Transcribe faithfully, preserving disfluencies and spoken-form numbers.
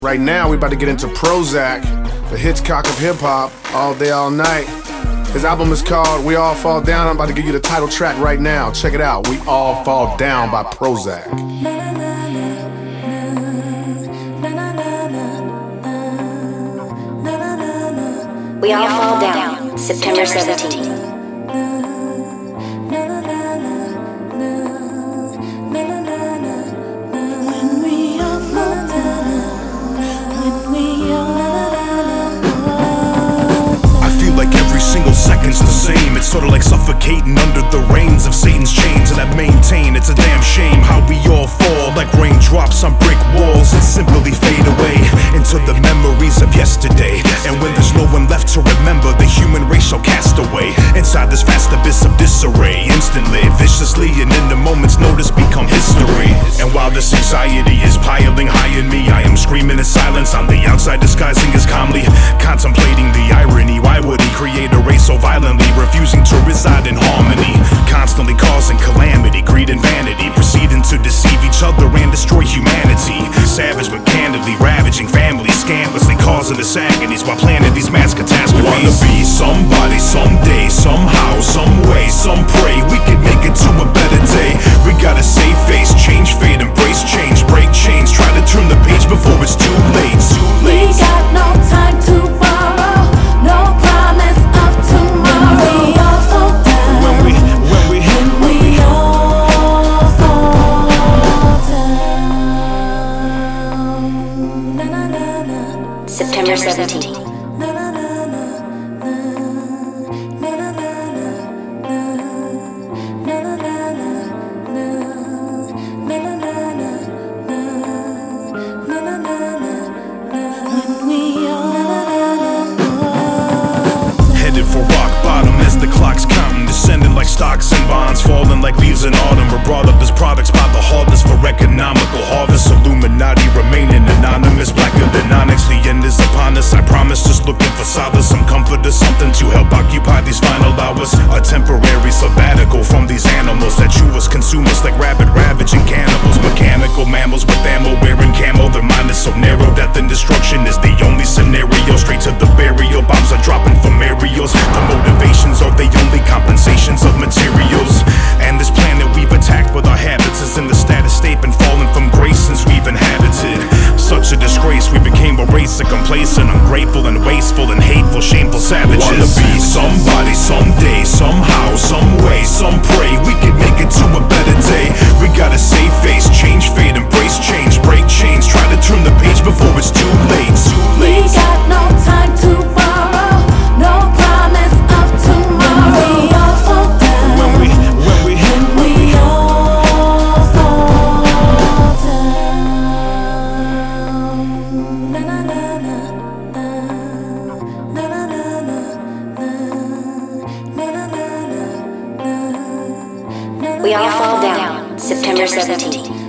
Right now, we about to get into Prozac, the Hitchcock of hip-hop, all day, all night. His album is called We All Fall Down. I'm about to give you the title track right now. Check it out, We All Fall Down by Prozac. We All Fall Down, September seventeenth. Single second's the same. It's sorta like suffocating under the reins of Satan's chains, and I maintain it's a damn shame how we all fall like raindrops on brick walls and simply fade away into the memories of yesterday. And when there's no one left to remember, the human race shall cast away inside this vast abyss of disarray, instantly, viciously, and in the moment's notice become history. And while this anxiety is piling high in me, I am screaming in silence on the outside, disguising as calmly contemplating the irony. Why would he create a race so violently, refusing to reside in harmony, constantly causing calamity, greed and vanity, proceeding to deceive each other and destroy humanity? Savage but candidly ravaging families, scandalously causing us agonies while planning these mass catastrophes. Wanna be somebody someday, somehow, some way, some pray we could make it to a better day. We gotta save face, change fate, embrace change, break chains, try to turn the page before it's too late. Too late. We got no time to borrow, no promise of tomorrow. We all fall down. When we, when we, when we all fall down. Na, na, na, na. September seventeenth. Na, na, na, na. Na, na, na, na. Na, na, na, na. Na, na, na, na. Na, na, na, na. When we all headed for rock bottom as the clock's counting, descending like stocks and bonds, falling like leaves in autumn. We're brought up as products by the heartless for economical harvest. Illuminati remaining anonymous, blacker than onyx. The end is upon us, I promise. Just looking for solace, some comfort or something to help occupy these final hours. A temporary sabbatical from these animals that chew us, consume us like rabid ravaging cannibals. Mechanical mammals with ammo, wearing camo. Their mind is so narrow, death and destruction is the only scenario. Straight to the burial, bombs are dropping from aerials. The motivations are the only compensations of materials. And this planet we've attacked with our habits is in the status state, been falling from grace since we've inhabited. Such a disgrace, we became a race of complacent, ungrateful and wasteful and hateful, shameful savages. Wanna be somebody someday, somehow, some way, some pray we could make it to a better day. We gotta save face, change fate, embrace change, break chains, try to turn the page before it's too late. Too late. We got no time to borrow, no promise of tomorrow. When we all fall down. When we, when we, when we all fall down. Na na na na. Na na na na. Na na na na. We All Fall Down, September seventeenth.